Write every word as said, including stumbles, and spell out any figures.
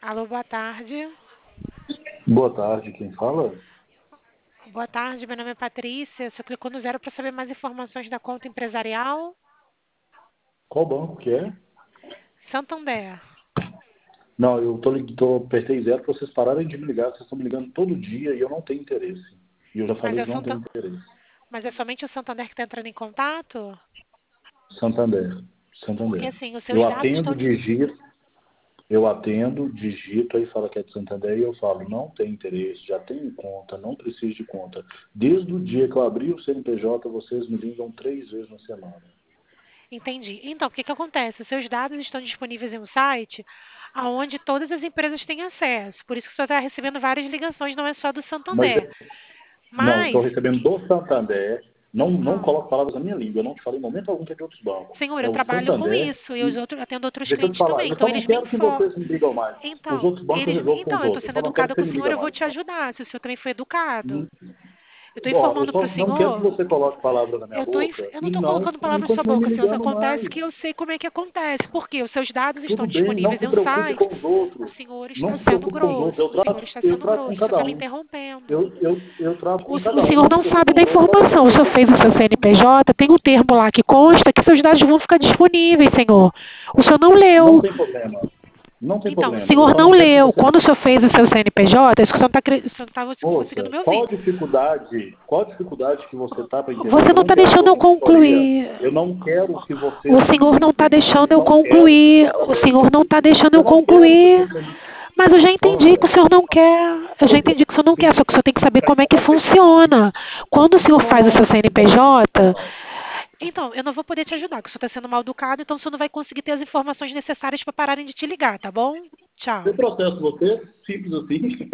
Alô, boa tarde. Boa tarde, quem fala? Boa tarde, meu nome é Patrícia. Você clicou no zero para saber mais informações da conta empresarial? Qual banco que é? Santander. Não, eu tô, lig- tô, apertei zero para vocês pararem de me ligar, vocês estão me ligando todo dia e eu não tenho interesse. E eu já Mas falei é, que não Santa... tenho interesse. Mas é somente o Santander que está entrando em contato? Santander, Porque Santander. assim, os seus Eu dados atendo, estão... dis- digito, eu atendo, digito, aí fala que é de Santander e eu falo, não tenho interesse, já tenho conta, não preciso de conta. Desde o dia que eu abri o C N P J, vocês me ligam três vezes na semana. Entendi. Então, o que que acontece? Os seus dados estão disponíveis em um site aonde todas as empresas têm acesso. Por isso que você está recebendo várias ligações, não é só do Mas Santander. não, estou Mas... recebendo do Santander. Não, não Ah, coloco palavras na minha língua. Eu não te falei em momento algum que é de outros bancos. senhor, É eu o trabalho com Santander. isso e os E outros, atendo outros deixa eu te clientes falar, também. eu Então, só não eles me quero que informam. vocês me ligam mais. Os Então, outros bancos eu eles, resolvo com os então, eu estou outros. Eu sendo só não quero educada que você com o me senhor, liga eu vou mais. te ajudar, se o senhor também foi educado. Hum. Eu estou Bom, eu informando para só o não quero que senhor, você coloque palavras na minha eu, tô, inf- boca eu não e estou não colocando e palavras na sua continue me boca, senhor, só ligando acontece mais. que eu sei como é que acontece, porque os seus dados estão Tudo bem, não disponíveis se em um preocupe site, com os o outros. senhor está Não se sendo preocupe com os outros. grosso, Eu o senhor trato, está eu sendo trato com grosso, você cada está me um. interrompendo. Eu, eu, eu trato O, com o cada um. senhor Não não se preocupe sabe com da os outros. Só informação, o senhor fez o seu C N P J, tem um termo lá que consta que seus dados vão ficar disponíveis, senhor. O senhor não Não leu. tem problema. Não tem Então, o problema. Eu senhor só não não quero que leu. você. Quando o senhor fez o seu C N P J, acho que o senhor não estava conseguindo Moça, me qual ouvir. a dificuldade? Qual a dificuldade que você tá para entender Você que eu não não está quero deixando eu consultoria? concluir. Eu não quero que vocês O me senhor não está liguem. deixando eu Não quero que o concluir. O Santander me senhor não está ligue. deixando eu Eu não quero que concluir. você me. Mas eu já entendi que o Moça, senhor não quer. Eu já moça, entendi que o senhor não quer, só que o senhor tem que saber como é que você- funciona. Quando o senhor não, faz o não, seu não precisa C N P J, não. então, eu não vou poder te ajudar, porque o senhor está sendo mal educado, então o senhor não vai conseguir ter as informações necessárias para pararem de te ligar, tá bom? Eu Tchau. processo você, simples assim.